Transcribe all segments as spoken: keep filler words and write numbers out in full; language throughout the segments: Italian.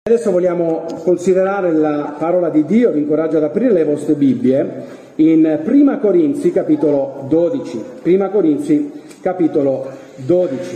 Adesso vogliamo considerare la parola di Dio. Vi incoraggio ad aprire le vostre Bibbie in Prima Corinzi capitolo dodici. Prima Corinzi capitolo dodici.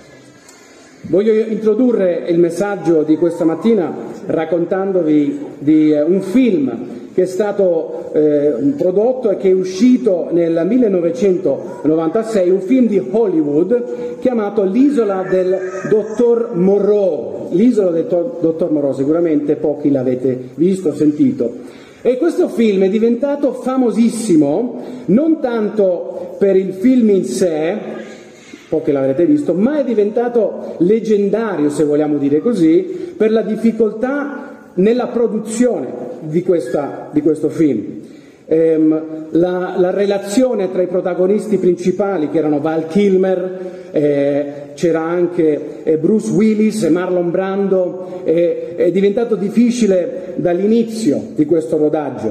Voglio introdurre il messaggio di questa mattina raccontandovi di un film che è stato eh, prodotto e che è uscito nel millenovecentonovantasei, un film di Hollywood chiamato L'isola del dottor Moreau. L'isola del to- dottor Moreau, sicuramente pochi l'avete visto, sentito. E questo film è diventato famosissimo non tanto per il film in sé, pochi l'avrete visto, ma è diventato leggendario, se vogliamo dire così, per la difficoltà nella produzione di, questa, di questo film. Ehm, la, la relazione tra i protagonisti principali, che erano Val Kilmer, eh, c'era anche eh, Bruce Willis e Marlon Brando, eh, è diventato difficile dall'inizio di questo rodaggio.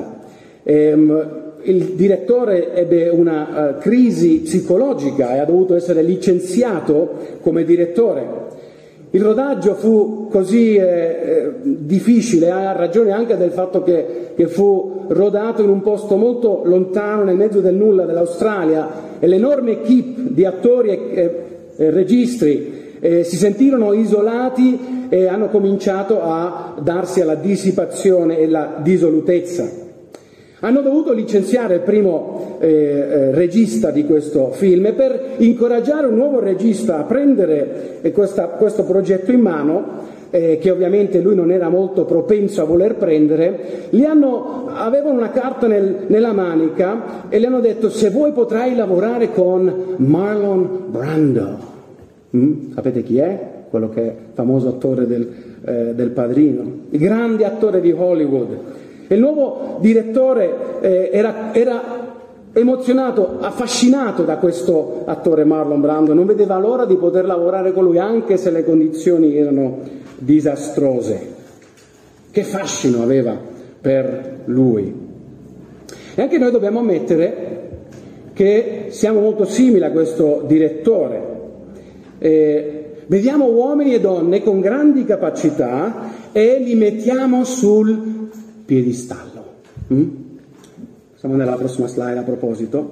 Ehm, il direttore ebbe una uh, crisi psicologica e ha dovuto essere licenziato come direttore. Il rodaggio fu così eh, difficile, ha ragione anche del fatto che, che fu rodato in un posto molto lontano, nel mezzo del nulla dell'Australia, e l'enorme equipe di attori e, e, e registri eh, si sentirono isolati e hanno cominciato a darsi alla dissipazione e alla dissolutezza. Hanno dovuto licenziare il primo eh, eh, regista di questo film, e per incoraggiare un nuovo regista a prendere eh, questa, questo progetto in mano, eh, che ovviamente lui non era molto propenso a voler prendere, li hanno, avevano una carta nel, nella manica e le hanno detto: se vuoi potrai lavorare con Marlon Brando. Mm? Sapete chi è? Quello che è famoso attore del, eh, del Padrino, il grande attore di Hollywood. Il nuovo direttore eh, era, era emozionato, affascinato da questo attore Marlon Brando, non vedeva l'ora di poter lavorare con lui anche se le condizioni erano disastrose. Che fascino aveva per lui. E anche noi dobbiamo ammettere che siamo molto simili a questo direttore. Eh, vediamo uomini e donne con grandi capacità e li mettiamo sul piedistallo. Mm? Siamo nella prossima slide a proposito.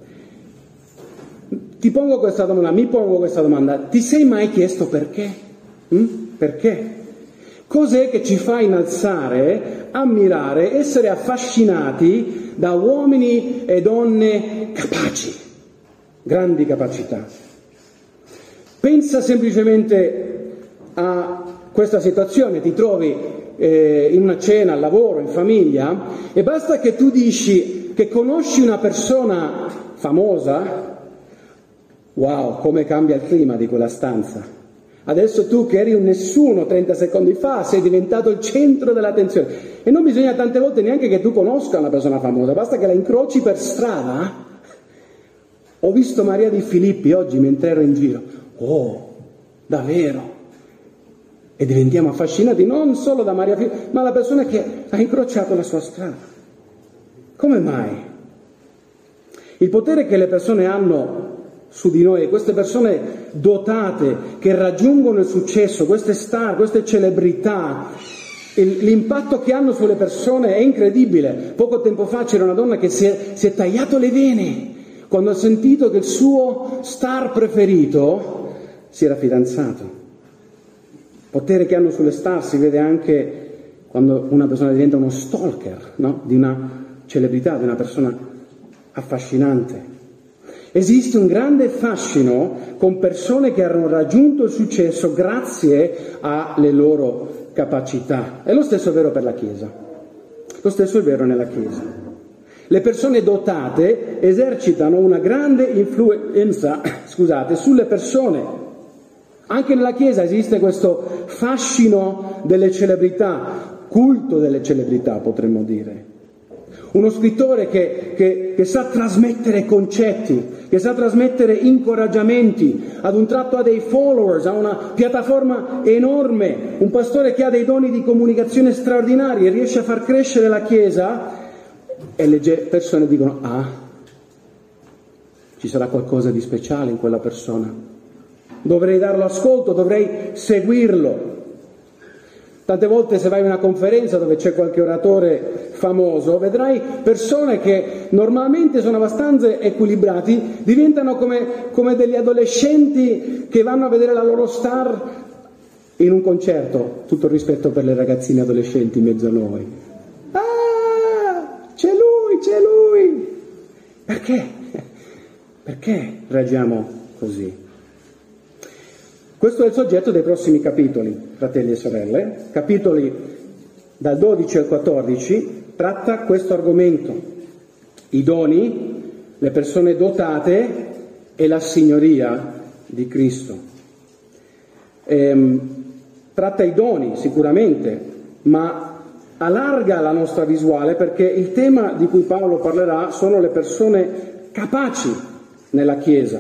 Ti pongo questa domanda, mi pongo questa domanda: ti sei mai chiesto perché? Mm? Perché? Cos'è che ci fa innalzare, ammirare, essere affascinati da uomini e donne capaci, grandi capacità? Pensa semplicemente a questa situazione, ti trovi Eh, in una cena, al lavoro, in famiglia, e basta che tu dici che conosci una persona famosa, wow, come cambia il clima di quella stanza. Adesso tu, che eri un nessuno trenta secondi fa, sei diventato il centro dell'attenzione. E non bisogna tante volte neanche che tu conosca una persona famosa, basta che la incroci per strada. Ho visto Maria di Filippi oggi mentre ero in giro. Oh, davvero? E diventiamo affascinati non solo da Maria Filippi, ma la persona che ha incrociato la sua strada. Come mai? Il potere che le persone hanno su di noi, queste persone dotate che raggiungono il successo, queste star, queste celebrità, il, l'impatto che hanno sulle persone è incredibile. Poco tempo fa c'era una donna che si è, si è tagliato le vene quando ha sentito che il suo star preferito si era fidanzato. Il potere che hanno sulle star si vede anche quando una persona diventa uno stalker, no? Di una celebrità, di una persona affascinante. Esiste un grande fascino con persone che hanno raggiunto il successo grazie alle loro capacità. E lo stesso è vero per la Chiesa. Lo stesso è vero nella Chiesa. Le persone dotate esercitano una grande influenza, scusate, sulle persone. Anche nella Chiesa esiste questo fascino delle celebrità, culto delle celebrità, potremmo dire. Uno scrittore che, che, che sa trasmettere concetti, che sa trasmettere incoraggiamenti, ad un tratto ha dei followers, ha una piattaforma enorme, un pastore che ha dei doni di comunicazione straordinari e riesce a far crescere la Chiesa, e le persone dicono: ah, ci sarà qualcosa di speciale in quella persona. Dovrei darlo ascolto, dovrei seguirlo. Tante volte se vai a una conferenza dove c'è qualche oratore famoso, vedrai persone che normalmente sono abbastanza equilibrati, diventano come, come degli adolescenti che vanno a vedere la loro star in un concerto. Tutto il rispetto per le ragazzine adolescenti in mezzo a noi. Ah, c'è lui, c'è lui! Perché? Perché reagiamo così? Questo è il soggetto dei prossimi capitoli, fratelli e sorelle. Capitoli dal dodici al quattordici tratta questo argomento: i doni, le persone dotate e la signoria di Cristo. Ehm, tratta i doni sicuramente, ma allarga la nostra visuale, perché il tema di cui Paolo parlerà sono le persone capaci nella Chiesa.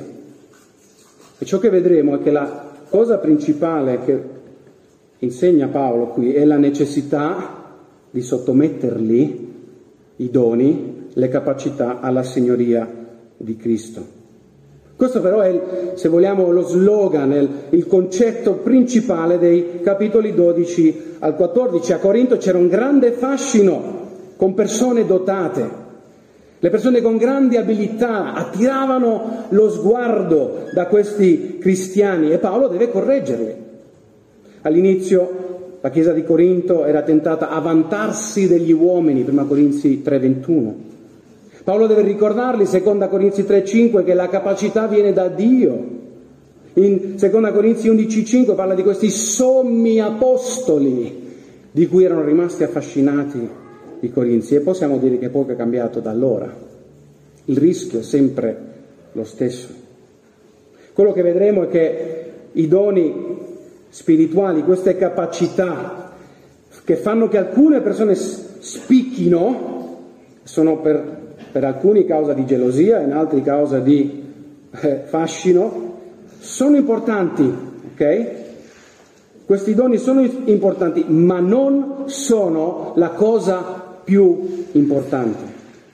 E ciò che vedremo è che la cosa principale che insegna Paolo qui è la necessità di sottometterli, i doni, le capacità, alla signoria di Cristo. Questo però è, il, se vogliamo, lo slogan, il, il concetto principale dei capitoli dodici al quattordici. A Corinto c'era un grande fascino con persone dotate. Le persone con grandi abilità attiravano lo sguardo da questi cristiani e Paolo deve correggerli. All'inizio la Chiesa di Corinto era tentata a vantarsi degli uomini, prima Corinzi tre ventuno. Paolo deve ricordarli, seconda Corinzi tre cinque, che la capacità viene da Dio. In seconda Corinzi undici cinque parla di questi sommi apostoli di cui erano rimasti affascinati i Corinzi, e possiamo dire che poco è cambiato da allora. Il rischio è sempre lo stesso. Quello che vedremo è che i doni spirituali, queste capacità che fanno che alcune persone spicchino, sono per, per alcuni causa di gelosia, in altri causa di eh, fascino, sono importanti, ok? Questi doni sono importanti, ma non sono la cosa più importante.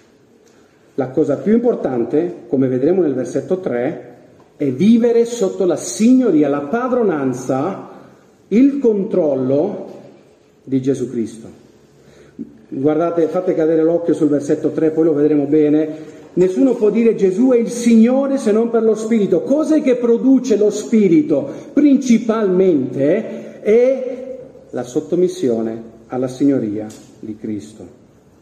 La cosa più importante, come vedremo nel versetto tre, è vivere sotto la signoria, la padronanza, il controllo di Gesù Cristo. Guardate, fate cadere l'occhio sul versetto tre, poi lo vedremo bene. Nessuno può dire Gesù è il Signore se non per lo Spirito. Cos'è che produce lo Spirito? Principalmente è la sottomissione alla signoria di Cristo.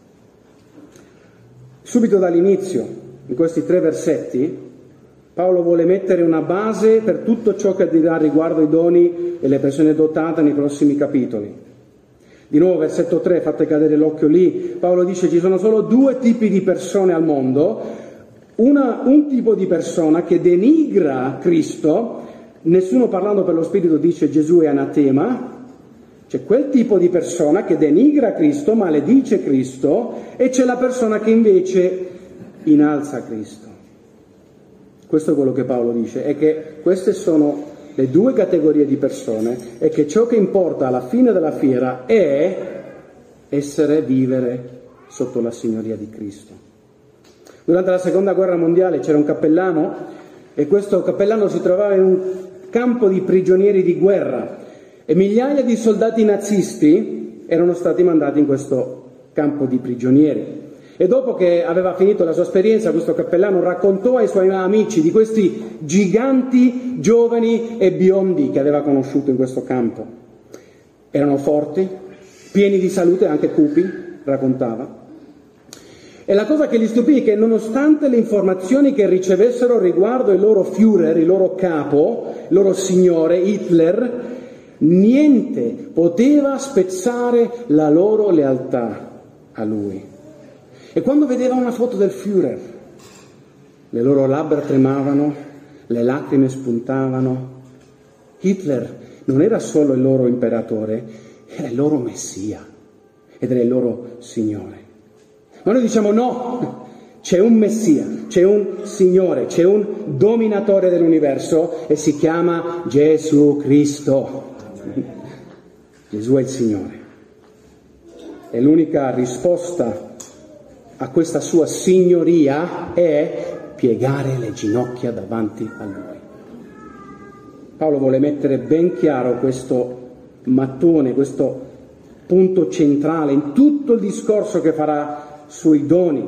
Subito dall'inizio, in questi tre versetti, Paolo vuole mettere una base per tutto ciò che dirà riguardo i doni e le persone dotate nei prossimi capitoli. Di nuovo, versetto tre, fate cadere l'occhio lì, Paolo dice ci sono solo due tipi di persone al mondo, una, un tipo di persona che denigra Cristo, nessuno parlando per lo Spirito dice Gesù è anatema. C'è quel tipo di persona che denigra Cristo, maledice Cristo, e c'è la persona che invece innalza Cristo. Questo è quello che Paolo dice, è che queste sono le due categorie di persone e che ciò che importa alla fine della fiera è essere, vivere sotto la signoria di Cristo. Durante la seconda guerra mondiale c'era un cappellano e questo cappellano si trovava in un campo di prigionieri di guerra. E migliaia di soldati nazisti erano stati mandati in questo campo di prigionieri. E dopo che aveva finito la sua esperienza, questo cappellano raccontò ai suoi amici di questi giganti giovani e biondi che aveva conosciuto in questo campo. Erano forti, pieni di salute, anche cupi, raccontava. E la cosa che li stupì è che nonostante le informazioni che ricevessero riguardo il loro Führer, il loro capo, il loro signore, Hitler, niente poteva spezzare la loro lealtà a lui. E quando vedevano una foto del Führer, le loro labbra tremavano, le lacrime spuntavano. Hitler non era solo il loro imperatore, era il loro messia ed era il loro signore. Ma noi diciamo no, c'è un messia, c'è un signore, c'è un dominatore dell'universo e si chiama Gesù Cristo. Gesù è il Signore. E l'unica risposta a questa sua signoria è piegare le ginocchia davanti a Lui. Paolo vuole mettere ben chiaro questo mattone, questo punto centrale in tutto il discorso che farà sui doni.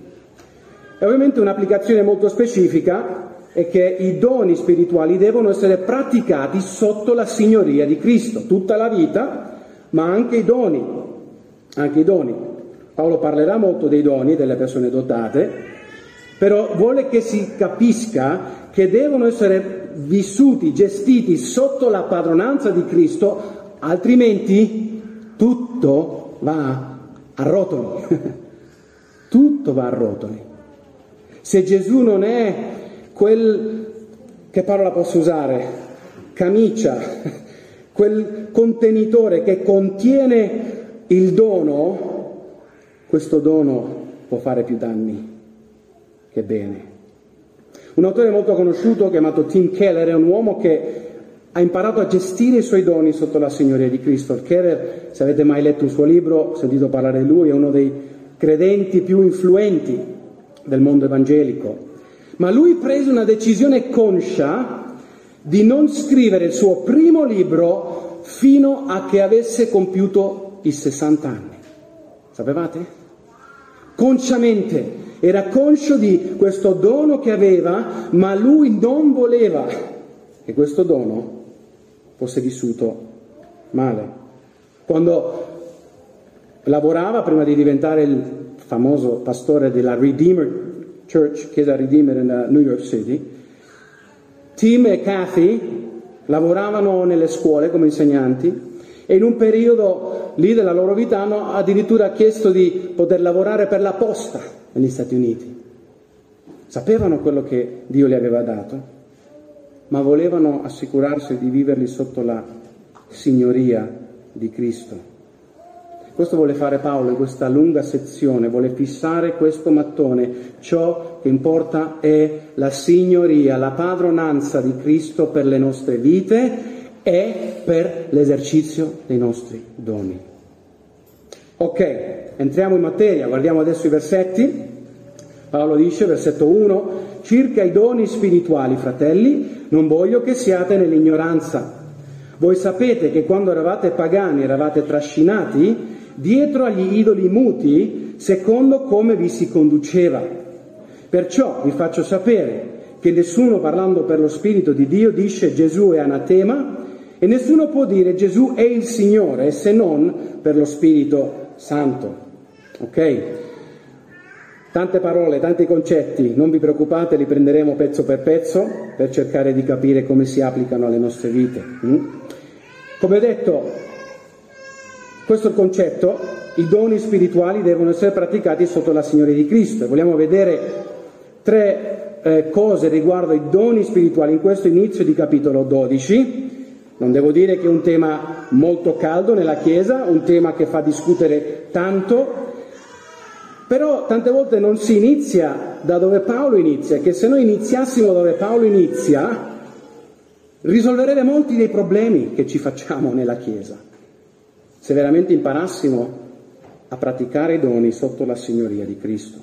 E ovviamente un'applicazione molto specifica è che i doni spirituali devono essere praticati sotto la signoria di Cristo, tutta la vita, ma anche i doni, anche i doni. Paolo parlerà molto dei doni delle persone dotate, però vuole che si capisca che devono essere vissuti, gestiti sotto la padronanza di Cristo, altrimenti tutto va a rotoli. Tutto va a rotoli. Se Gesù non è quel, che parola posso usare, camicia, quel contenitore che contiene il dono, questo dono può fare più danni che bene. Un autore molto conosciuto chiamato Tim Keller è un uomo che ha imparato a gestire i suoi doni sotto la signoria di Cristo. Keller, se avete mai letto un suo libro, sentito parlare di lui, è uno dei credenti più influenti del mondo evangelico. Ma lui prese una decisione conscia di non scrivere il suo primo libro fino a che avesse compiuto i sessanta anni. Sapevate? Consciamente. Era conscio di questo dono che aveva, ma lui non voleva che questo dono fosse vissuto male. Quando lavorava, prima di diventare il famoso pastore della Redeemer Church, chiesa Redeemer in New York City, Tim e Kathy lavoravano nelle scuole come insegnanti e in un periodo lì della loro vita hanno addirittura chiesto di poter lavorare per la posta negli Stati Uniti. Sapevano quello che Dio gli aveva dato, ma volevano assicurarsi di viverli sotto la signoria di Cristo. Questo vuole fare Paolo in questa lunga sezione, vuole fissare questo mattone. Ciò che importa è la signoria, la padronanza di Cristo per le nostre vite e per l'esercizio dei nostri doni. Ok, entriamo in materia, guardiamo adesso i versetti. Paolo dice, versetto uno, circa i doni spirituali, fratelli, non voglio che siate nell'ignoranza. Voi sapete che quando eravate pagani, eravate trascinati dietro agli idoli muti, secondo come vi si conduceva. Perciò vi faccio sapere che nessuno, parlando per lo Spirito di Dio, dice Gesù è anatema, e nessuno può dire Gesù è il Signore, se non per lo Spirito Santo. Ok? Tante parole, tanti concetti, non vi preoccupate, li prenderemo pezzo per pezzo per cercare di capire come si applicano alle nostre vite. Come ho detto, questo è il concetto, i doni spirituali devono essere praticati sotto la signoria di Cristo. Vogliamo vedere tre eh, cose riguardo ai doni spirituali in questo inizio di capitolo dodici. Non devo dire che è un tema molto caldo nella Chiesa, un tema che fa discutere tanto, però tante volte non si inizia da dove Paolo inizia, che se noi iniziassimo dove Paolo inizia, risolveremo molti dei problemi che ci facciamo nella Chiesa, se veramente imparassimo a praticare i doni sotto la signoria di Cristo.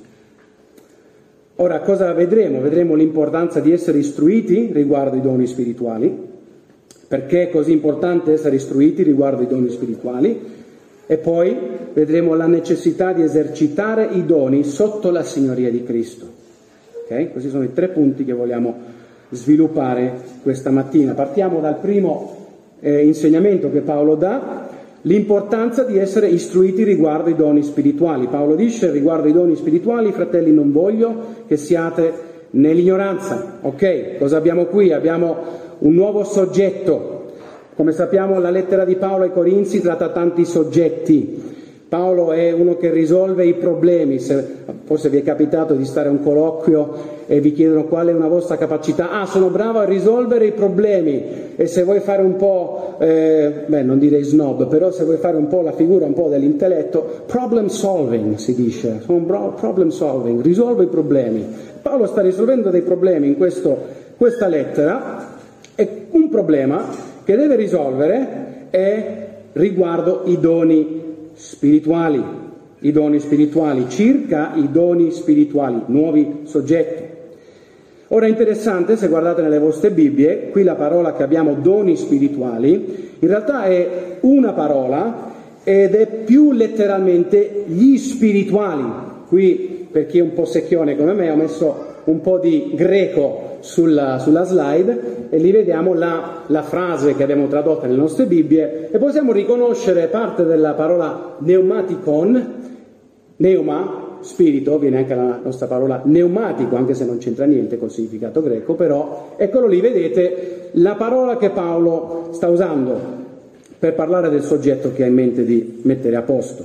Ora, cosa vedremo? Vedremo l'importanza di essere istruiti riguardo i doni spirituali, perché è così importante essere istruiti riguardo i doni spirituali, e poi vedremo la necessità di esercitare i doni sotto la signoria di Cristo. Ok? Questi sono i tre punti che vogliamo sviluppare questa mattina. Partiamo dal primo eh, insegnamento che Paolo dà, l'importanza di essere istruiti riguardo i doni spirituali. Paolo dice riguardo i doni spirituali, fratelli, non voglio che siate nell'ignoranza. Ok, cosa abbiamo qui? Abbiamo un nuovo soggetto. Come sappiamo, la lettera di Paolo ai Corinzi tratta tanti soggetti. Paolo è uno che risolve i problemi. Se, forse vi è capitato di stare a un colloquio e vi chiedono qual è una vostra capacità. Ah, sono bravo a risolvere i problemi. E se vuoi fare un po', eh, beh, non direi snob, però se vuoi fare un po' la figura, un po' dell'intelletto, problem solving si dice. Sono bravo, problem solving, risolve i problemi. Paolo sta risolvendo dei problemi in questo, questa lettera, e un problema che deve risolvere è riguardo i doni spirituali, i doni spirituali, circa i doni spirituali, nuovi soggetti. Ora è interessante, se guardate nelle vostre Bibbie, qui la parola che abbiamo doni spirituali, in realtà è una parola ed è più letteralmente gli spirituali. Qui, per chi è un po' secchione come me, ho messo un po' di greco sulla, sulla slide e lì vediamo la, la frase che abbiamo tradotto nelle nostre Bibbie e possiamo riconoscere parte della parola pneumatikon, pneuma, spirito, viene anche la nostra parola pneumatico, anche se non c'entra niente col significato greco, però eccolo lì, vedete la parola che Paolo sta usando per parlare del soggetto che ha in mente di mettere a posto.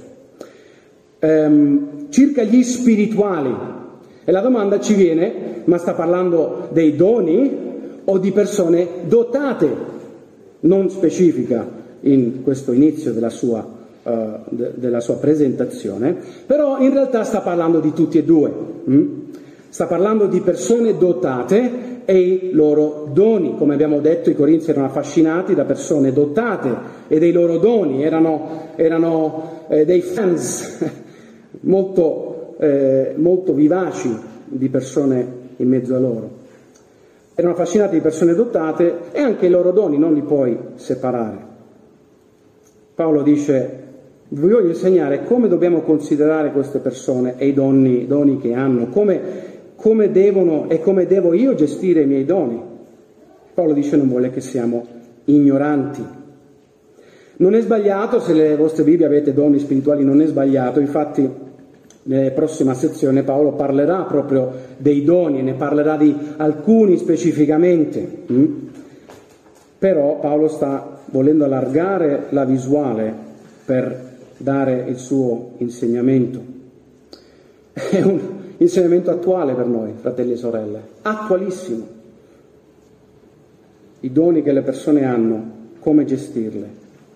Ehm, circa gli spirituali, e la domanda ci viene, ma sta parlando dei doni o di persone dotate? Non specifica in questo inizio della sua della sua presentazione, però in realtà sta parlando di tutti e due, hm? Sta parlando di persone dotate e i loro doni. Come abbiamo detto, i Corinzi erano affascinati da persone dotate e dei loro doni, erano, erano eh, dei fans molto, eh, molto vivaci di persone in mezzo a loro. Erano affascinati di persone dotate e anche i loro doni non li puoi separare. Paolo dice: vi voglio insegnare come dobbiamo considerare queste persone e i doni, doni che hanno, come, come devono e come devo io gestire i miei doni. Paolo dice: non vuole che siamo ignoranti. Non è sbagliato, se le vostre Bibbie avete doni spirituali, non è sbagliato, infatti nella prossima sezione Paolo parlerà proprio dei doni e ne parlerà di alcuni specificamente. Mm? Però Paolo sta volendo allargare la visuale per dare il suo insegnamento. È un insegnamento attuale per noi, fratelli e sorelle, attualissimo. I doni che le persone hanno, come gestirle.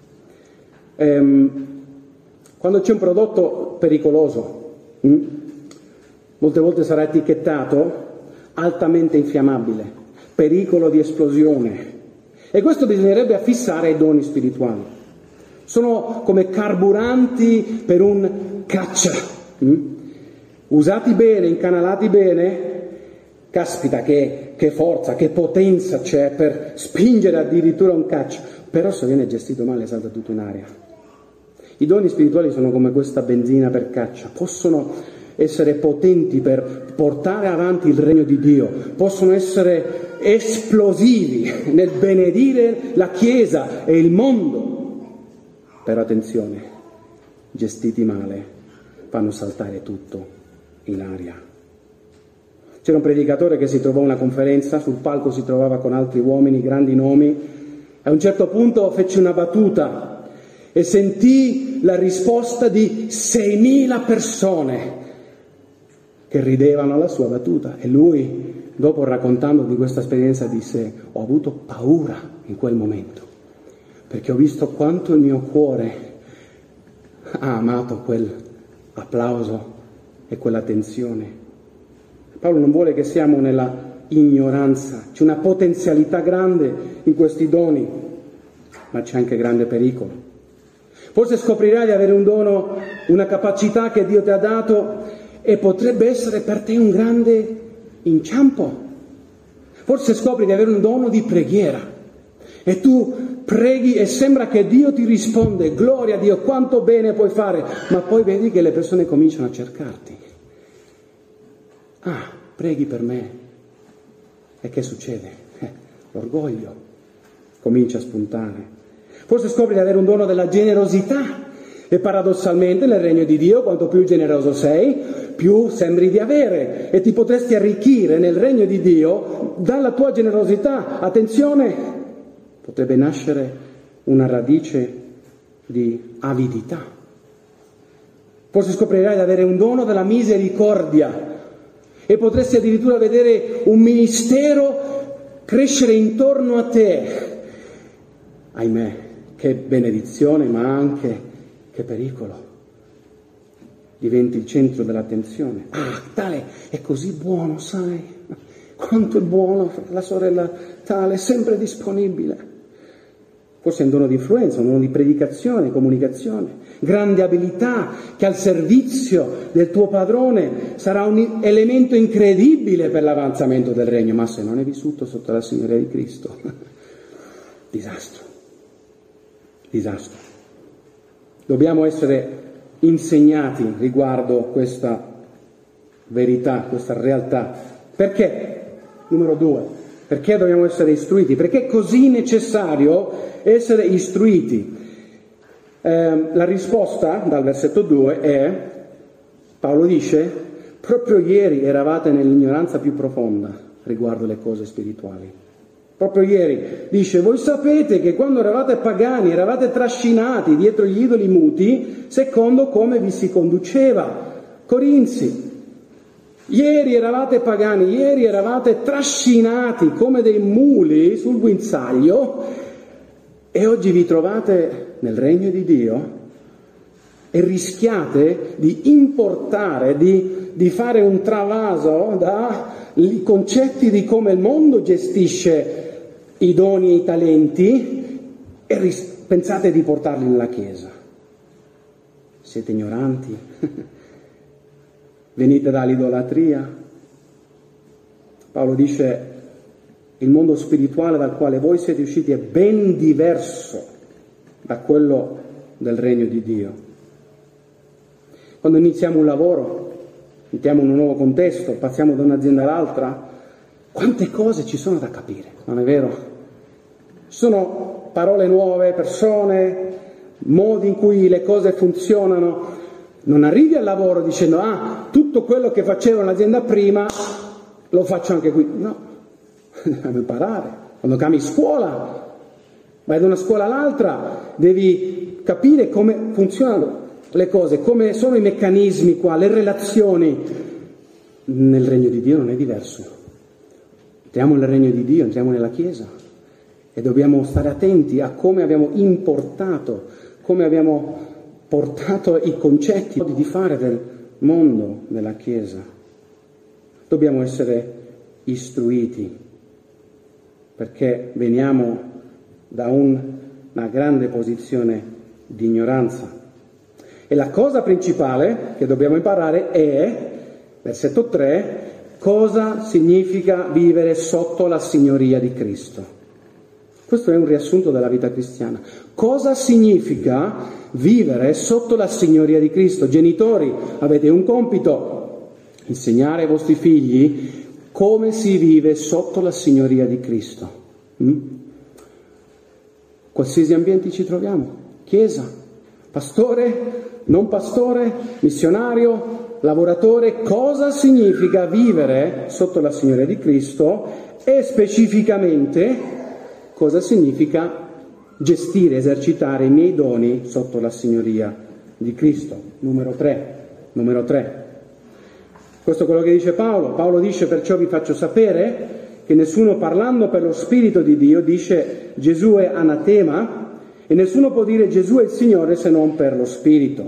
Ehm, quando c'è un prodotto pericoloso, hm, molte volte sarà etichettato altamente infiammabile, pericolo di esplosione, e questo bisognerebbe affissare ai doni spirituali. Sono come carburanti per un caccia. Mm? Usati bene, incanalati bene, caspita che, che forza, che potenza c'è per spingere addirittura un caccia. Però se viene gestito male salta tutto in aria. I doni spirituali sono come questa benzina per caccia, possono essere potenti per portare avanti il regno di Dio, possono essere esplosivi nel benedire la Chiesa e il mondo. Però attenzione, gestiti male, fanno saltare tutto in aria. C'era un predicatore che si trovò a una conferenza, sul palco si trovava con altri uomini, grandi nomi, a un certo punto fece una battuta e sentì la risposta di seimila persone che ridevano alla sua battuta, e lui, dopo raccontando di questa esperienza, disse: ho avuto paura in quel momento, perché ho visto quanto il mio cuore ha amato quel applauso e quell'attenzione. Paolo non vuole che siamo nella ignoranza, c'è una potenzialità grande in questi doni, ma c'è anche grande pericolo. Forse scoprirai di avere un dono, una capacità che Dio ti ha dato e potrebbe essere per te un grande inciampo. Forse scopri di avere un dono di preghiera e tu preghi e sembra che Dio ti risponde, gloria a Dio, quanto bene puoi fare, ma poi vedi che le persone cominciano a cercarti. Ah, preghi per me. E che succede? Eh, l'orgoglio comincia a spuntare. Forse scopri di avere un dono della generosità e paradossalmente nel regno di Dio quanto più generoso sei, più sembri di avere e ti potresti arricchire nel regno di Dio dalla tua generosità. Attenzione! Potrebbe nascere una radice di avidità. Forse scoprirai di avere un dono della misericordia e potresti addirittura vedere un ministero crescere intorno a te. Ahimè, che benedizione, ma anche che pericolo. Diventi il centro dell'attenzione. Ah, tale è così buono, sai? Quanto è buono, la sorella tale, sempre disponibile. Forse è un dono di influenza, un dono di predicazione, comunicazione, grande abilità che al servizio del tuo padrone sarà un elemento incredibile per l'avanzamento del regno, ma se non è vissuto sotto la signoria di Cristo, disastro, disastro. Dobbiamo essere insegnati riguardo questa verità, questa realtà. Perché? Numero due, perché dobbiamo essere istruiti? Perché è così necessario essere istruiti? Eh, la risposta dal versetto due è, Paolo dice, proprio ieri eravate nell'ignoranza più profonda riguardo le cose spirituali. Proprio ieri dice, voi sapete che quando eravate pagani eravate trascinati dietro gli idoli muti secondo come vi si conduceva. Corinzi, ieri eravate pagani, ieri eravate trascinati come dei muli sul guinzaglio e oggi vi trovate nel regno di Dio e rischiate di importare, di, di fare un travaso dai concetti di come il mondo gestisce i doni e i talenti e ris- pensate di portarli nella Chiesa. Siete ignoranti? Venite dall'idolatria? Paolo dice, il mondo spirituale dal quale voi siete usciti è ben diverso da quello del regno di Dio. Quando iniziamo un lavoro, entriamo in un nuovo contesto, passiamo da un'azienda all'altra, quante cose ci sono da capire, non è vero? Ci sono parole nuove, persone, modi in cui le cose funzionano. Non arrivi al lavoro dicendo, ah, tutto quello che facevo nell'azienda prima lo faccio anche qui. No, devi imparare. Quando cambi scuola, vai da una scuola all'altra, devi capire come funzionano le cose, come sono i meccanismi qua, le relazioni. Nel regno di Dio non è diverso. Entriamo nel regno di Dio, entriamo nella Chiesa e dobbiamo stare attenti a come abbiamo importato, come abbiamo portato i concetti, i modi di fare del mondo nella Chiesa. Dobbiamo essere istruiti perché veniamo da un, una grande posizione di ignoranza. E la cosa principale che dobbiamo imparare è, versetto tre, cosa significa vivere sotto la signoria di Cristo. Questo è un riassunto della vita cristiana. Cosa significa vivere sotto la signoria di Cristo? Genitori, avete un compito, insegnare ai vostri figli come si vive sotto la signoria di Cristo. Mm? Qualsiasi ambiente ci troviamo, chiesa, pastore, non pastore, missionario, lavoratore, cosa significa vivere sotto la signoria di Cristo e specificamente cosa significa gestire, esercitare i miei doni sotto la signoria di Cristo. Numero tre. Numero tre. Questo è quello che dice Paolo. Paolo dice, perciò vi faccio sapere che nessuno parlando per lo Spirito di Dio dice Gesù è anatema e nessuno può dire Gesù è il Signore se non per lo Spirito.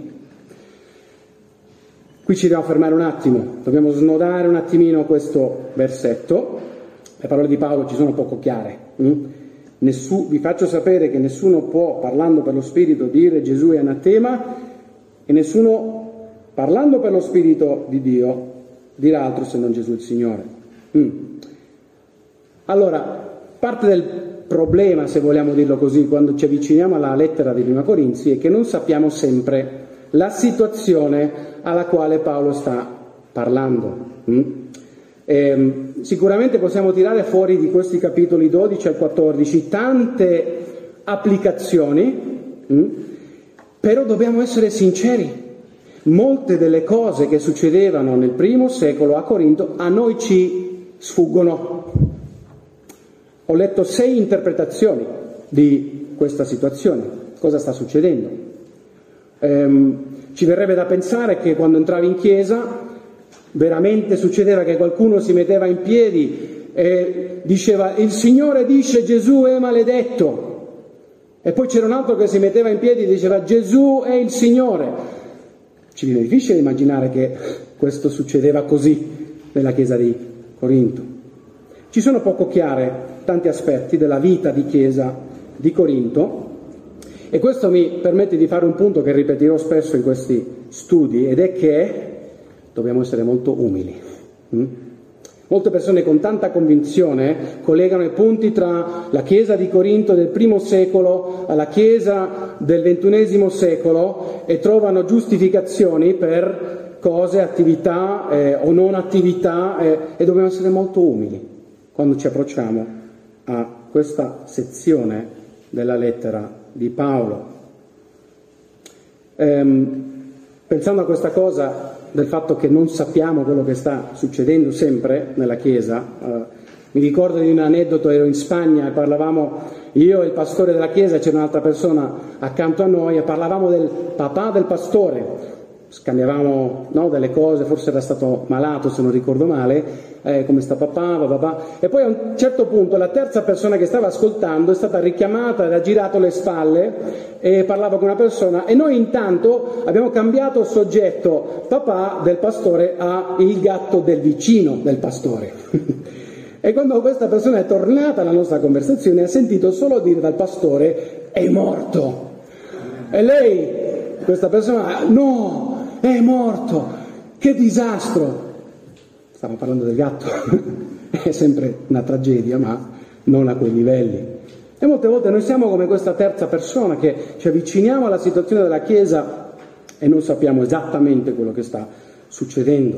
Qui ci dobbiamo fermare un attimo, dobbiamo snodare un attimino questo versetto. Le parole di Paolo ci sono poco chiare. Hm? Nessu, vi faccio sapere che nessuno può, parlando per lo Spirito, dire Gesù è anatema e nessuno, parlando per lo Spirito di Dio, dirà altro se non Gesù il Signore. Mm. Allora, parte del problema, se vogliamo dirlo così, quando ci avviciniamo alla lettera di Prima Corinzi è che non sappiamo sempre la situazione alla quale Paolo sta parlando. Mm? Eh, sicuramente possiamo tirare fuori di questi capitoli dodici al quattordici tante applicazioni, mh? Però dobbiamo essere sinceri, molte delle cose che succedevano nel primo secolo a Corinto a noi ci sfuggono. Ho letto sei interpretazioni di questa situazione, cosa sta succedendo. Eh, ci verrebbe da pensare che quando entravi in chiesa veramente succedeva che qualcuno si metteva in piedi e diceva il Signore dice Gesù è maledetto e poi c'era un altro che si metteva in piedi e diceva Gesù è il Signore. Ci viene difficile immaginare che questo succedeva così nella chiesa di Corinto. Ci sono poco chiare tanti aspetti della vita di chiesa di Corinto e questo mi permette di fare un punto che ripeterò spesso in questi studi ed è che dobbiamo essere molto umili. Mm? Molte persone con tanta convinzione collegano i punti tra la Chiesa di Corinto del primo secolo alla Chiesa del ventunesimo secolo e trovano giustificazioni per cose, attività eh, o non attività eh, e dobbiamo essere molto umili quando ci approcciamo a questa sezione della lettera di Paolo. Ehm, pensando a questa cosa del fatto che non sappiamo quello che sta succedendo sempre nella Chiesa, eh, mi ricordo di un aneddoto, ero in Spagna e parlavamo, io e il pastore della Chiesa, c'era un'altra persona accanto a noi e parlavamo del papà del pastore, scambiavamo no, delle cose, forse era stato malato se non ricordo male, eh, come sta papà, papà, e poi a un certo punto la terza persona che stava ascoltando è stata richiamata ed ha girato le spalle e parlava con una persona e noi intanto abbiamo cambiato soggetto papà del pastore a il gatto del vicino del pastore. E quando questa persona è tornata alla nostra conversazione ha sentito solo dire dal pastore è morto. E lei, questa persona, no, è morto, che disastro. Stiamo parlando del gatto, è sempre una tragedia, ma non a quei livelli. E molte volte noi siamo come questa terza persona che ci avviciniamo alla situazione della Chiesa e non sappiamo esattamente quello che sta succedendo.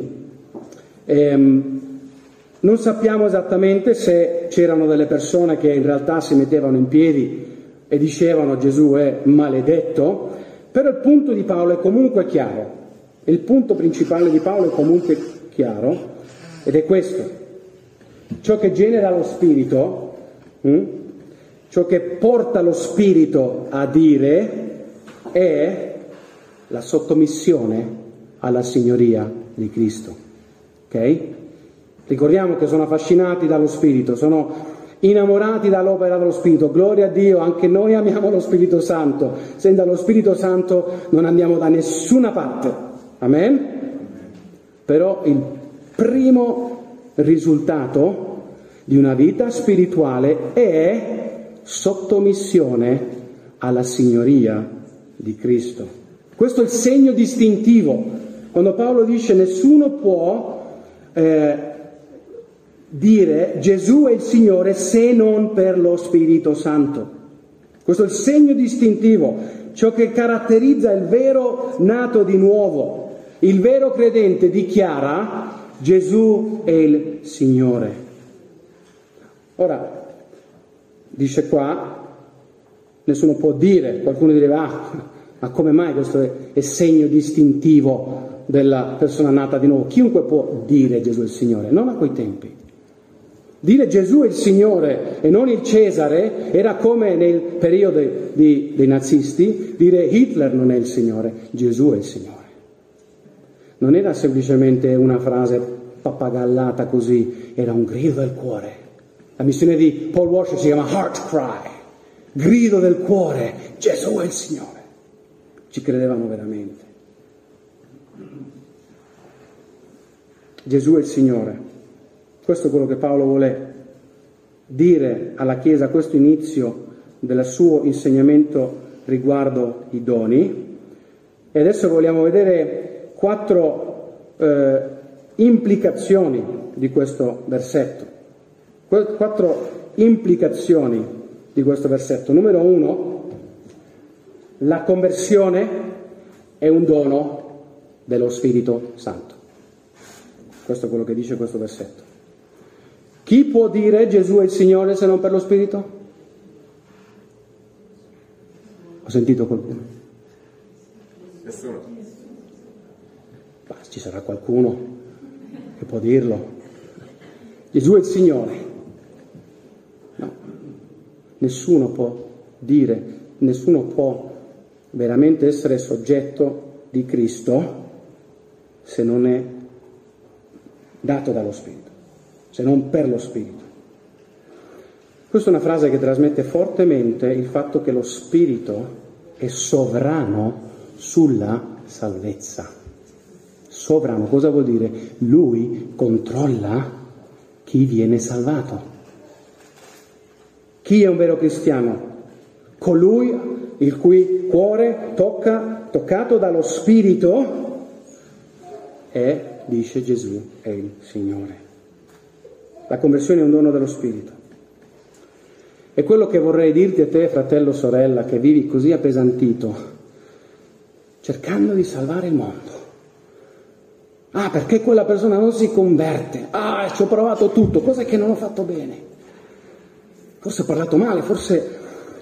Ehm, non sappiamo esattamente se c'erano delle persone che in realtà si mettevano in piedi e dicevano Gesù è maledetto, però il punto di Paolo è comunque chiaro. Il punto principale di Paolo è comunque chiaro. Ed è questo, ciò che genera lo spirito, hm? ciò che porta lo spirito a dire è la sottomissione alla signoria di Cristo. Ok? Ricordiamo che sono affascinati dallo spirito, sono innamorati dall'opera dello spirito, gloria a Dio, anche noi amiamo lo Spirito Santo, senza lo Spirito Santo non andiamo da nessuna parte, amen? Però il primo risultato di una vita spirituale è sottomissione alla signoria di Cristo. Questo è il segno distintivo. Quando Paolo dice nessuno può eh, dire Gesù è il Signore se non per lo Spirito Santo. Questo è il segno distintivo, ciò che caratterizza il vero nato di nuovo. Il vero credente dichiara Gesù è il Signore. Ora, dice qua, nessuno può dire, qualcuno dirà, ah, ma come mai questo è, è segno distintivo della persona nata di nuovo? Chiunque può dire Gesù è il Signore, non a quei tempi. Dire Gesù è il Signore e non il Cesare era come nel periodo di, dei nazisti, dire Hitler non è il Signore, Gesù è il Signore. Non era semplicemente una frase pappagallata così, era un grido del cuore. La missione di Paul Washer si chiama Heart Cry, grido del cuore, Gesù è il Signore. Ci credevano veramente. Gesù è il Signore. Questo è quello che Paolo vuole dire alla Chiesa a questo inizio del suo insegnamento riguardo i doni. E adesso vogliamo vedere quattro eh, implicazioni di questo versetto. Qu- quattro implicazioni di questo versetto. Numero uno, la conversione è un dono dello Spirito Santo. Questo è quello che dice questo versetto. Chi può dire Gesù è il Signore se non per lo Spirito? Ho sentito qualcuno? Nessuno. Ma ci sarà qualcuno che può dirlo. Gesù è il Signore. No. Nessuno può dire, nessuno può veramente essere soggetto di Cristo se non è dato dallo Spirito, se non per lo Spirito. Questa è una frase che trasmette fortemente il fatto che lo Spirito è sovrano sulla salvezza. Sovrano, cosa vuol dire? Lui controlla chi viene salvato. Chi è un vero cristiano? Colui il cui cuore tocca, toccato dallo Spirito è, dice Gesù, è il Signore. La conversione è un dono dello Spirito. E quello che vorrei dirti a te, fratello, sorella, che vivi così appesantito, cercando di salvare il mondo. Ah, perché quella persona non si converte? Ah, ci ho provato tutto, cos'è che non ho fatto bene? Forse ho parlato male, forse...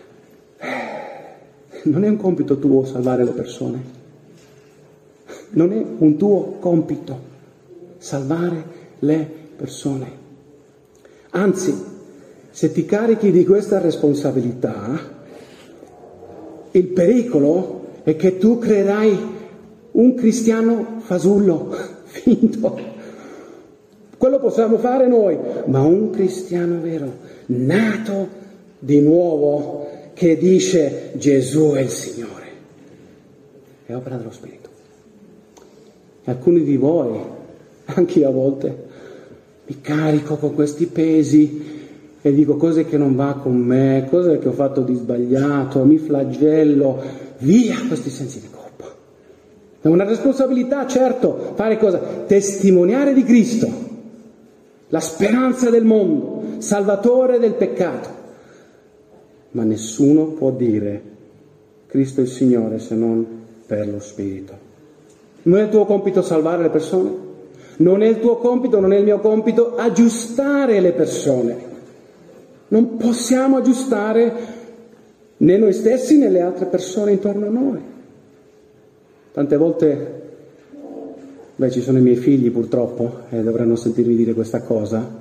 Non è un compito tuo salvare le persone. Non è un tuo compito salvare le persone. Anzi, se ti carichi di questa responsabilità, il pericolo è che tu creerai un cristiano fasullo, finto. Quello possiamo fare noi, ma un cristiano vero, nato di nuovo, che dice Gesù è il Signore, è opera dello Spirito. E alcuni di voi, anche io a volte, mi carico con questi pesi e dico cose che non va con me, cose che ho fatto di sbagliato, mi flagello, via questi sensi di colpa. È una responsabilità, certo, fare cosa? Testimoniare di Cristo, la speranza del mondo, salvatore del peccato. Ma nessuno può dire Cristo è il Signore se non per lo Spirito. Non è il tuo compito salvare le persone? Non è il tuo compito, non è il mio compito aggiustare le persone. Non possiamo aggiustare né noi stessi né le altre persone intorno a noi. Tante volte, beh, ci sono i miei figli purtroppo e dovranno sentirmi dire questa cosa.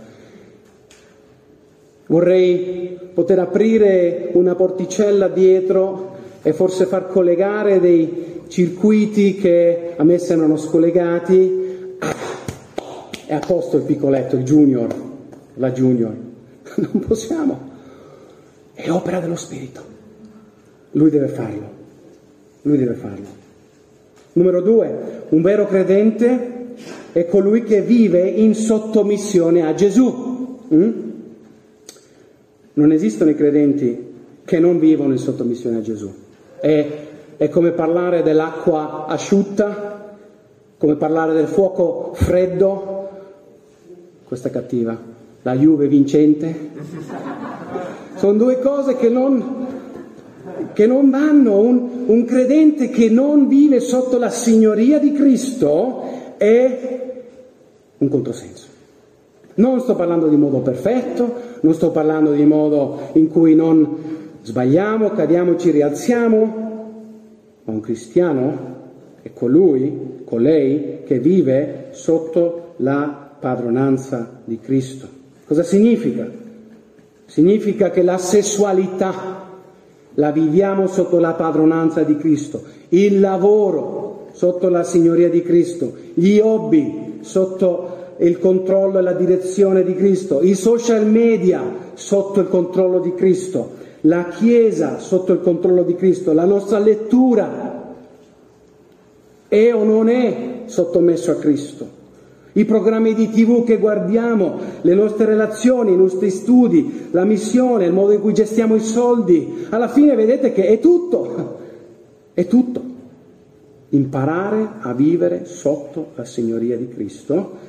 Vorrei poter aprire una porticella dietro e forse far collegare dei circuiti che a me sembrano scollegati. Ah, è a posto il piccoletto, il junior, la junior. Non possiamo. È opera dello Spirito. Lui deve farlo. Lui deve farlo. Numero due, un vero credente è colui che vive in sottomissione a Gesù. Mm? Non esistono i credenti che non vivono in sottomissione a Gesù. È, è come parlare dell'acqua asciutta, come parlare del fuoco freddo. Questa è cattiva. La Juve vincente. Sono due cose che non, che non vanno. Un, un credente che non vive sotto la signoria di Cristo è un controsenso. Non sto parlando di modo perfetto, non sto parlando di modo in cui non sbagliamo, cadiamo, ci rialziamo, ma un cristiano è colui, colei che vive sotto la padronanza di Cristo. Cosa significa? Significa che la sessualità la viviamo sotto la padronanza di Cristo, il lavoro sotto la signoria di Cristo, gli hobby sotto il controllo e la direzione di Cristo, i social media sotto il controllo di Cristo, la Chiesa sotto il controllo di Cristo, la nostra lettura è o non è sottomesso a Cristo, i programmi di tivù che guardiamo, le nostre relazioni, i nostri studi, la missione, il modo in cui gestiamo i soldi, alla fine vedete che è tutto, è tutto. Imparare a vivere sotto la signoria di Cristo.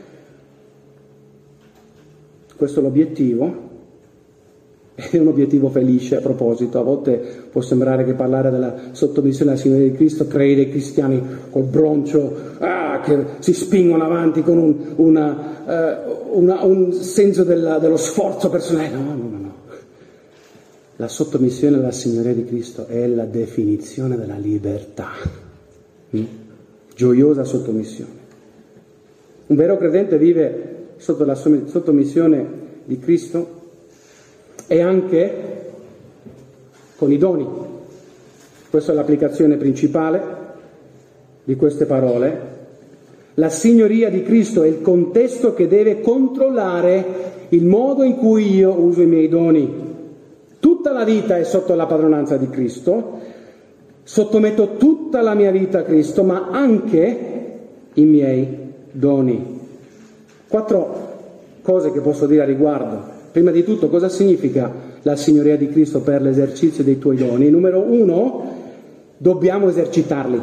Questo è l'obiettivo, è un obiettivo felice a proposito. A volte può sembrare che parlare della sottomissione alla signoria di Cristo crei dei cristiani col broncio, ah, che si spingono avanti con un, una, uh, una, un senso della, dello sforzo personale. No, no, no, no. La sottomissione alla signoria di Cristo è la definizione della libertà. Mm? Gioiosa sottomissione. Un vero credente vive sotto la sottomissione di Cristo e anche con i doni. Questa è l'applicazione principale di queste parole. La signoria di Cristo è il contesto che deve controllare il modo in cui io uso i miei doni. Tutta la vita è sotto la padronanza di Cristo, sottometto tutta la mia vita a Cristo, ma anche i miei doni. Quattro cose che posso dire a riguardo. Prima di tutto, cosa significa la signoria di Cristo per l'esercizio dei tuoi doni? Numero uno, dobbiamo esercitarli,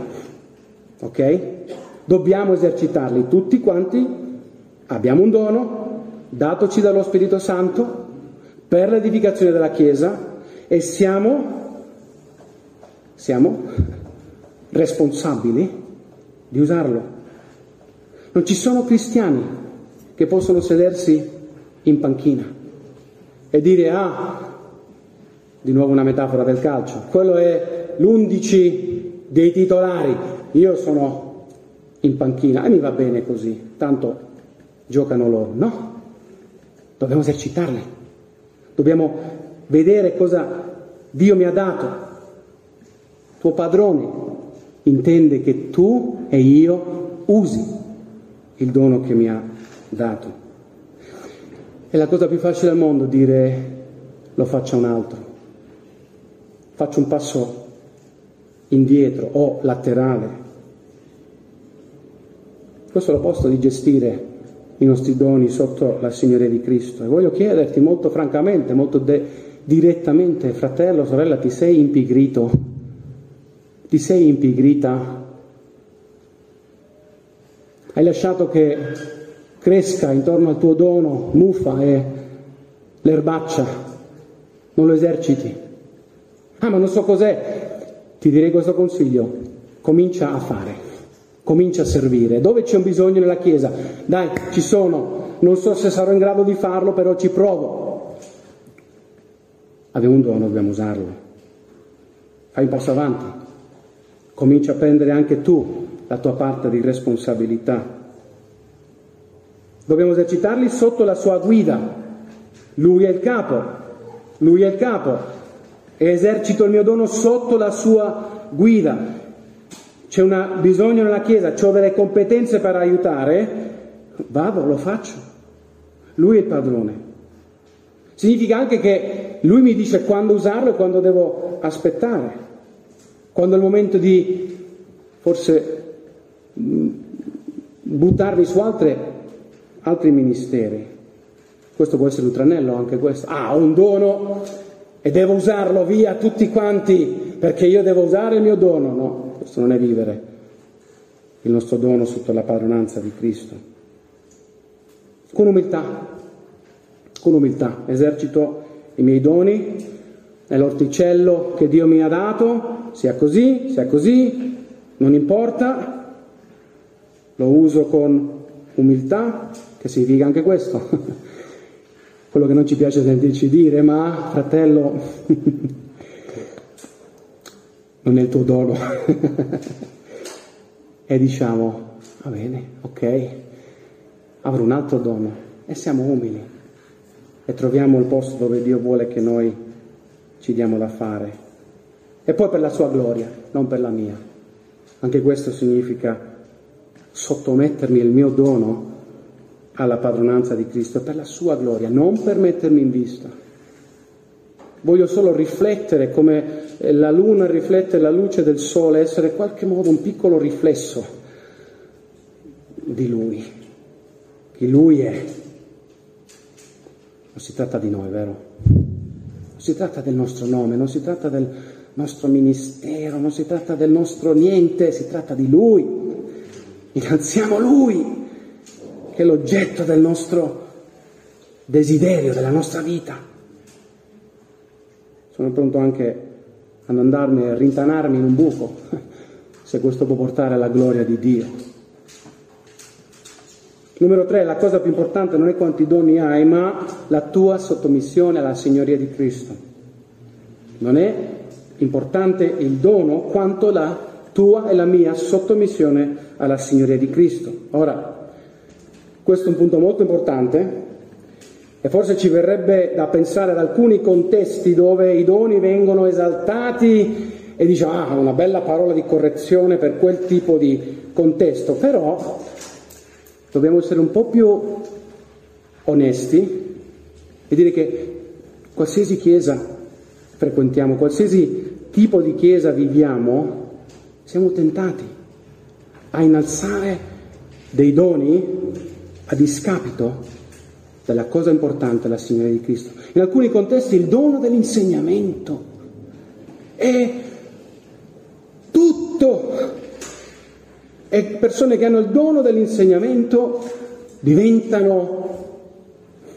ok? Dobbiamo esercitarli, tutti quanti abbiamo un dono, datoci dallo Spirito Santo per l'edificazione della Chiesa, e siamo, siamo responsabili di usarlo. Non ci sono cristiani che possono sedersi in panchina e dire: ah, di nuovo una metafora del calcio, quello è l'undici dei titolari, io sono in panchina e mi va bene così, tanto giocano loro. No, dobbiamo esercitarli, dobbiamo vedere cosa Dio mi ha dato. Tuo padrone intende che tu e io usi il dono che mi ha dato. È la cosa più facile al mondo dire: lo faccia un altro, faccio un passo indietro o laterale. Questo è l'opposto di gestire i nostri doni sotto la signoria di Cristo. E voglio chiederti molto francamente, molto de- direttamente, fratello, sorella, ti sei impigrito? Ti sei impigrita? Hai lasciato che cresca intorno al tuo dono muffa e l'erbaccia? Non lo eserciti? Ah, ma non so cos'è. Ti direi questo consiglio: comincia a fare, comincia a servire. Dove c'è un bisogno nella Chiesa? Dai, ci sono, non so se sarò in grado di farlo, però ci provo. Abbiamo un dono, dobbiamo usarlo. Fai un passo avanti, comincia a prendere anche tu la tua parte di responsabilità. Dobbiamo esercitarli sotto la sua guida. Lui è il capo, lui è il capo. E esercito il mio dono sotto la sua guida. C'è un bisogno nella Chiesa, ho delle competenze per aiutare, vado, lo faccio. Lui è il padrone. Significa anche che lui mi dice quando usarlo e quando devo aspettare, quando è il momento di forse buttarmi su altre, altri ministeri. Questo può essere un tranello, anche questo. Ah, ho un dono e devo usarlo, via tutti quanti, perché io devo usare il mio dono. No, questo non è vivere il nostro dono sotto la padronanza di Cristo. Con umiltà, con umiltà, esercito i miei doni, è l'orticello che Dio mi ha dato, sia così, sia così, non importa, lo uso con umiltà, che significa anche questo. Quello che non ci piace sentirci dire: ma fratello, non è il tuo dono. E diciamo: va bene, ok, avrò un altro dono. E siamo umili e troviamo il posto dove Dio vuole che noi ci diamo da fare. E poi per la sua gloria, non per la mia. Anche questo significa sottomettermi il mio dono alla padronanza di Cristo per la sua gloria, non per mettermi in vista. Voglio solo riflettere come la luna riflette la luce del sole, essere in qualche modo un piccolo riflesso di Lui, chi Lui è. Non si tratta di noi, vero? Non si tratta del nostro nome, non si tratta del nostro ministero, non si tratta del nostro niente, si tratta di Lui. Innalziamo Lui, che è l'oggetto del nostro desiderio, della nostra vita. Sono pronto anche ad andarmi a rintanarmi in un buco, se questo può portare alla gloria di Dio. Numero tre, la cosa più importante non è quanti doni hai, ma la tua sottomissione alla signoria di Cristo. Non è importante il dono quanto la tua e la mia sottomissione alla signoria di Cristo. Ora, questo è un punto molto importante e forse ci verrebbe da pensare ad alcuni contesti dove i doni vengono esaltati e diciamo: ah, una bella parola di correzione per quel tipo di contesto, però dobbiamo essere un po' più onesti e dire che qualsiasi chiesa frequentiamo, qualsiasi tipo di chiesa viviamo, siamo tentati a innalzare dei doni a discapito della cosa importante, la signoria di Cristo. In alcuni contesti il dono dell'insegnamento è tutto, e persone che hanno il dono dell'insegnamento diventano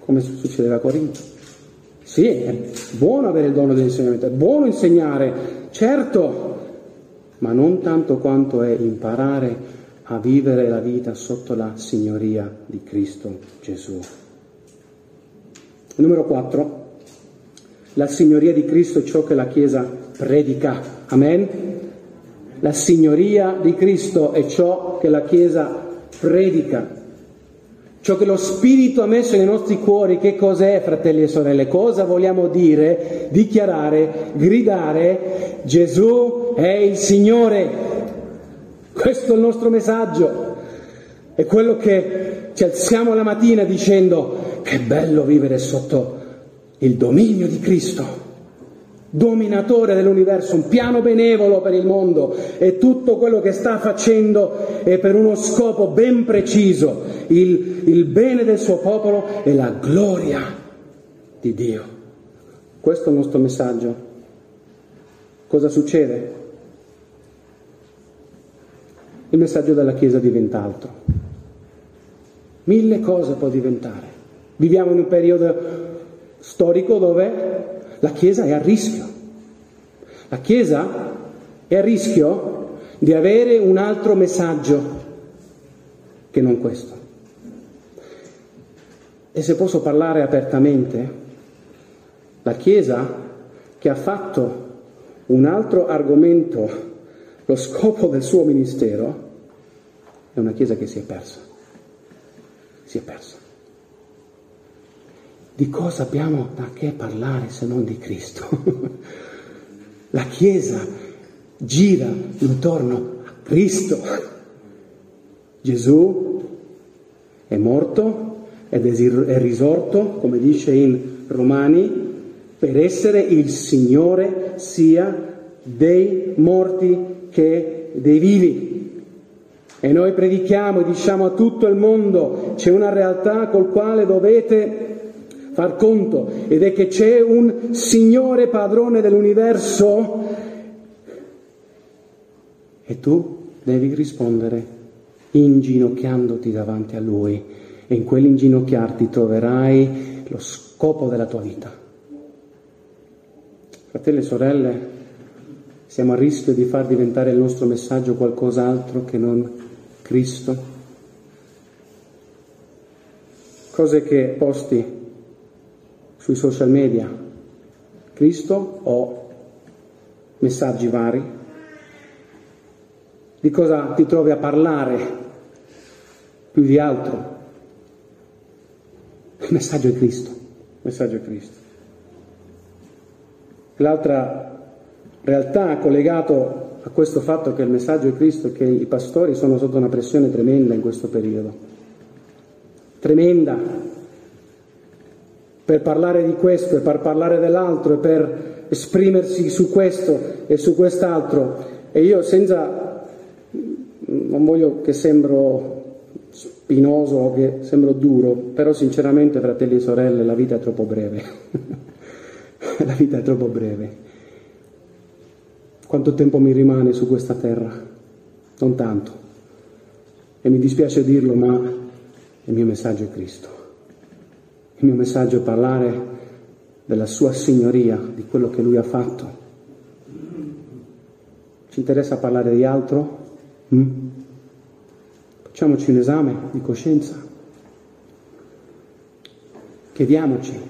come succedeva a Corinto. Sì, è buono avere il dono dell'insegnamento, è buono insegnare, certo, ma non tanto quanto è imparare a vivere la vita sotto la signoria di Cristo Gesù. Numero quattro. La signoria di Cristo è ciò che la Chiesa predica. Amen? La signoria di Cristo è ciò che la Chiesa predica. Ciò che lo Spirito ha messo nei nostri cuori, che cos'è, fratelli e sorelle? Cosa vogliamo dire, dichiarare, gridare? Gesù è il Signore. Questo è il nostro messaggio. È quello che ci alziamo la mattina dicendo: che bello vivere sotto il dominio di Cristo, dominatore dell'universo, un piano benevolo per il mondo, e tutto quello che sta facendo è per uno scopo ben preciso, il, il bene del suo popolo e la gloria di Dio. Questo è il nostro messaggio. Cosa succede? Il messaggio della Chiesa diventa altro. Mille cose può diventare. Viviamo in un periodo storico dove la Chiesa è a rischio. La Chiesa è a rischio di avere un altro messaggio che non questo. E se posso parlare apertamente, la Chiesa che ha fatto un altro argomento lo scopo del suo ministero è una Chiesa che si è persa. Si è persa. Di cosa abbiamo da che parlare se non di Cristo? La Chiesa gira intorno a Cristo. Gesù è morto ed è risorto, come dice in Romani, per essere il Signore sia dei morti che dei vivi. E noi predichiamo e diciamo a tutto il mondo: c'è una realtà col quale dovete far conto, ed è che c'è un Signore padrone dell'universo e tu devi rispondere inginocchiandoti davanti a Lui, e in quell'inginocchiarti troverai lo scopo della tua vita. Fratelli e sorelle, siamo a rischio di far diventare il nostro messaggio qualcos'altro che non Cristo. Cose che posti sui social media, Cristo o messaggi vari? Di cosa ti trovi a parlare più di altro? Il messaggio è Cristo, il messaggio è Cristo. L'altra realtà collegato a questo fatto che il messaggio è Cristo è che i pastori sono sotto una pressione tremenda in questo periodo. Tremenda. Per parlare di questo e per parlare dell'altro e per esprimersi su questo e su quest'altro. E io senza, non voglio che sembro spinoso o che sembro duro, però sinceramente, fratelli e sorelle, la vita è troppo breve. La vita è troppo breve. Quanto tempo mi rimane su questa terra? Non tanto. E mi dispiace dirlo, ma il mio messaggio è Cristo. Il mio messaggio è parlare della sua signoria, di quello che Lui ha fatto. Ci interessa parlare di altro? Mm? Facciamoci un esame di coscienza. Chiediamoci.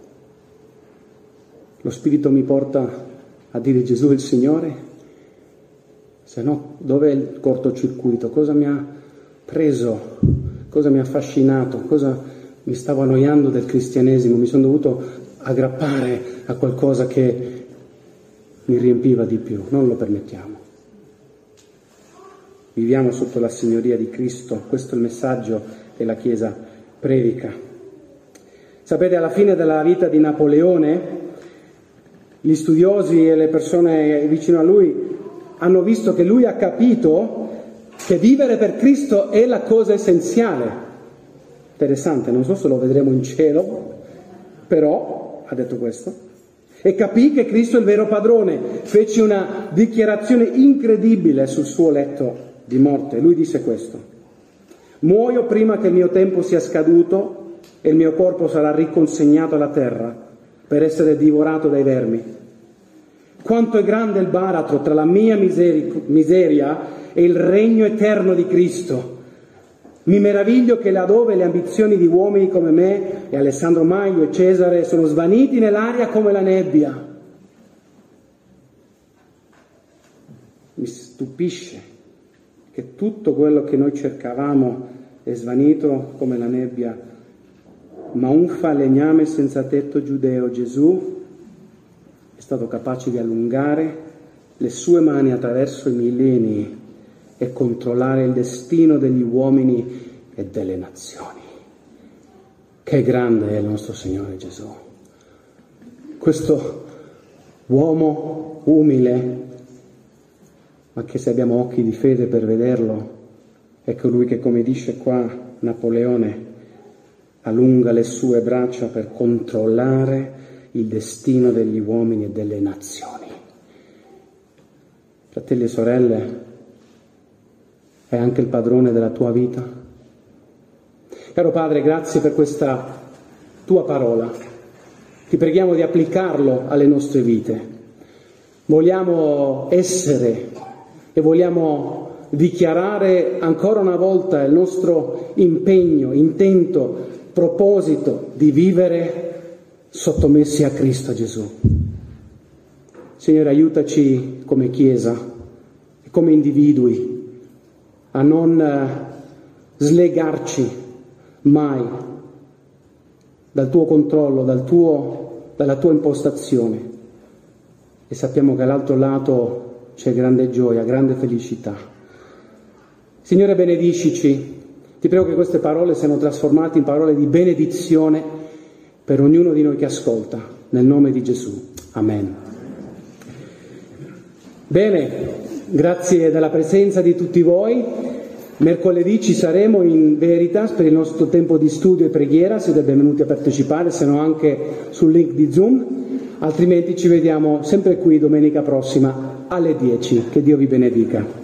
Lo Spirito mi porta a dire Gesù è il Signore? Se no, dov'è il cortocircuito? Cosa mi ha preso? Cosa mi ha affascinato? Cosa mi stavo annoiando del cristianesimo? Mi sono dovuto aggrappare a qualcosa che mi riempiva di più. Non lo permettiamo. Viviamo sotto la signoria di Cristo. Questo è il messaggio che la Chiesa predica. Sapete, alla fine della vita di Napoleone, gli studiosi e le persone vicino a lui hanno visto che lui ha capito che vivere per Cristo è la cosa essenziale. Interessante, non so se lo vedremo in cielo, però ha detto questo. E capì che Cristo è il vero padrone. Fece una dichiarazione incredibile sul suo letto di morte. Lui disse questo: muoio prima che il mio tempo sia scaduto e il mio corpo sarà riconsegnato alla terra per essere divorato dai vermi. Quanto è grande il baratro tra la mia miseri- miseria e il regno eterno di Cristo. Mi meraviglio che laddove le ambizioni di uomini come me e Alessandro Maio e Cesare sono svaniti nell'aria come la nebbia. Mi stupisce che tutto quello che noi cercavamo è svanito come la nebbia, ma un falegname senza tetto giudeo, Gesù, è stato capace di allungare le sue mani attraverso i millenni e controllare il destino degli uomini e delle nazioni. Che grande è il nostro Signore Gesù. Questo uomo umile, ma che se abbiamo occhi di fede per vederlo, è colui che, come dice qua Napoleone, allunga le sue braccia per controllare il destino degli uomini e delle nazioni. Fratelli e sorelle, è anche il padrone della tua vita. Caro Padre, grazie per questa tua parola. Ti preghiamo di applicarlo alle nostre vite. Vogliamo essere e vogliamo dichiarare ancora una volta il nostro impegno, intento, proposito di vivere sottomessi a Cristo Gesù. Signore, aiutaci come Chiesa e come individui a non slegarci mai dal tuo controllo, dal tuo, dalla tua impostazione. E sappiamo che all'altro lato c'è grande gioia, grande felicità. Signore, benediscici. Ti prego che queste parole siano trasformate in parole di benedizione per ognuno di noi che ascolta, nel nome di Gesù. Amen. Bene, grazie della presenza di tutti voi. Mercoledì ci saremo in Veritas per il nostro tempo di studio e preghiera, siete benvenuti a partecipare, se no anche sul link di Zoom, altrimenti ci vediamo sempre qui domenica prossima alle dieci. Che Dio vi benedica.